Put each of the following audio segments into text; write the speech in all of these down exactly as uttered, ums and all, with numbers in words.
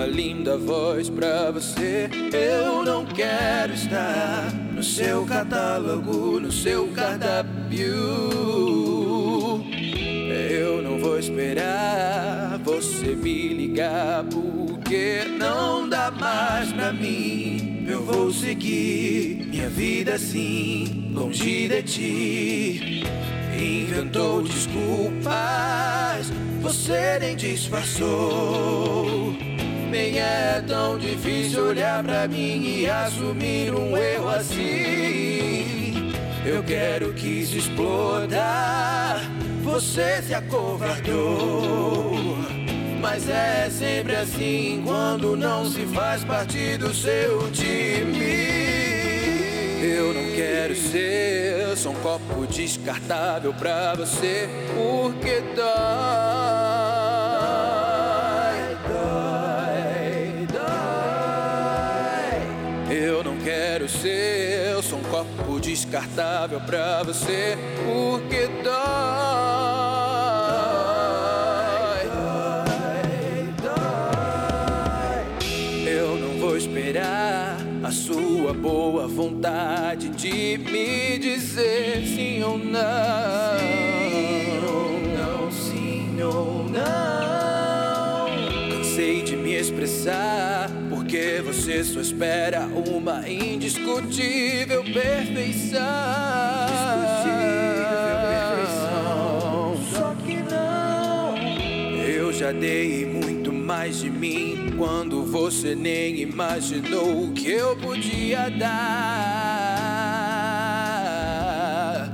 linda voz pra você. Eu não quero estar no seu catálogo, no seu cardápio. Eu não vou esperar você me ligar, porque não dá mais pra mim. Eu vou seguir minha vida assim, longe de ti. Inventou desculpas, você nem disfarçou. Nem é tão difícil olhar pra mim e assumir um erro assim. Eu quero que se exploda, você se acovardou. Mas é sempre assim quando não se faz parte do seu time. Eu não quero ser só um copo descartável pra você, porque dói, dói, dói. Eu não quero ser só um copo descartável pra você, porque dói. Esperar a sua boa vontade de me dizer sim ou não. Sim ou não, sim ou não. Cansei de me expressar, porque você só espera uma indiscutível perfeição. Indiscutível perfeição. Só que não. Eu já dei muito mais de mim quando você nem imaginou o que eu podia dar.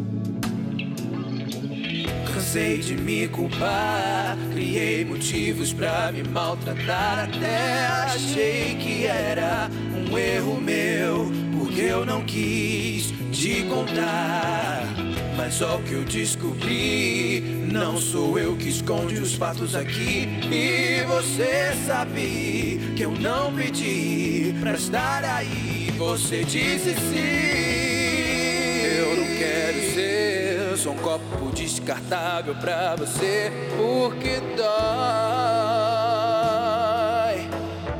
Cansei de me culpar, criei motivos pra me maltratar. Até achei que era um erro meu, porque eu não quis te contar. Mas ó, o que eu descobri, não sou eu que esconde os fatos aqui. E você sabe que eu não pedi pra estar aí, você disse sim. Eu não quero ser só um copo descartável pra você, porque dói.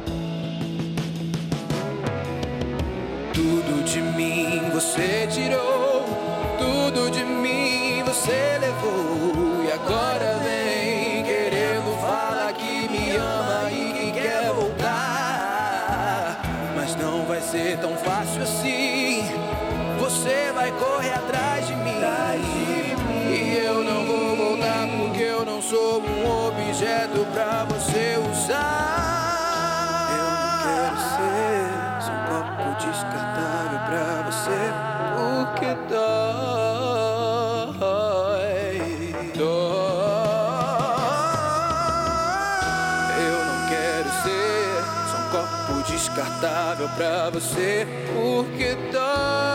Tudo de mim você tirou, tudo de mim você levou, e agora vem querendo falar que me ama e que quer voltar. Mas não vai ser tão fácil assim, você vai correr atrás de mim. E eu não vou voltar, porque eu não sou um objeto pra você usar. Eu não quero ser só um copo descartável pra você, porque dói, dói. Eu não quero ser só um copo descartável pra você, porque dói.